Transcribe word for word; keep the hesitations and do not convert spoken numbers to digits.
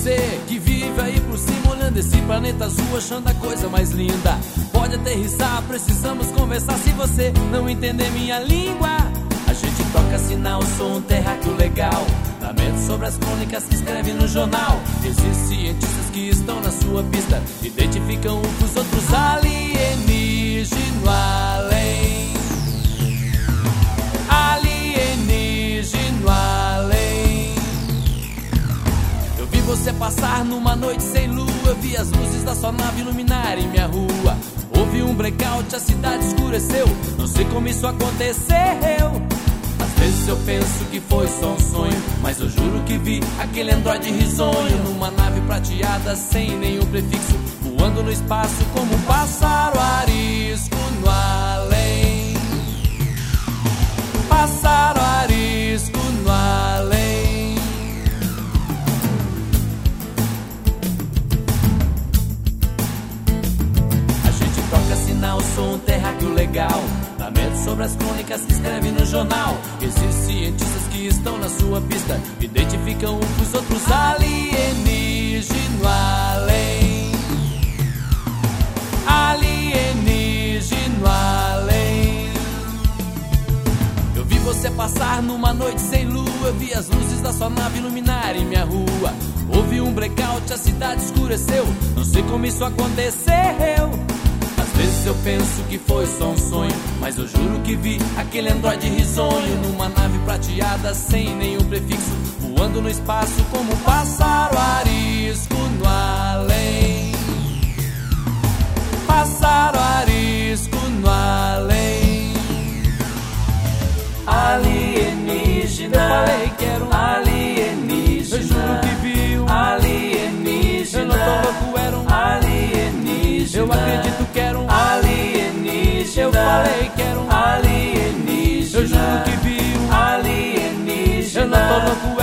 Você que vive aí por cima olhando esse planeta azul, achando a coisa mais linda, pode aterrissar, precisamos conversar. Se você não entender minha língua, a gente toca sinal, som terráqueo legal, lamento sobre as crônicas que escreve no jornal. Existem cientistas que estão na sua pista, identificam um dos outros, alienígenas no além, alienígenas no além. Eu vi você passar numa noite sem lua, eu vi as luzes da sua nave iluminarem minha rua. Houve um blackout, a cidade escureceu, não sei como isso aconteceu. Às vezes eu penso que foi só um sonho, mas eu juro que vi aquele androide risonho numa nave prateada sem nenhum prefixo, voando no espaço como um pássaro arisco no além, pássaro arisco no além. A gente toca sinal, som terráqueo legal, lamento sobre as crônicas que escreve no jornal. Existem cientistas que estão na sua pista, identificam um dos outros, alienígenas no além, alienígenas no além. Eu vi você passar numa noite sem lua, eu vi as luzes da sua nave iluminarem minha rua. Houve um blackout, a cidade escureceu, não sei como isso aconteceu. Às vezes eu penso que foi só um sonho, mas eu juro que vi aquele androide risonho numa nave prateada sem nenhum prefixo, voando no espaço como um pássaro arisco no além, pássaro arisco no além. Alienígena, eu falei que era um alienígena, eu juro que vi um alienígena, eu não tô louco, era um alienígena, eu acredito que era um alienígena, eu falei que era um alienígena, eu juro que vi um alienígena, eu não tô louco,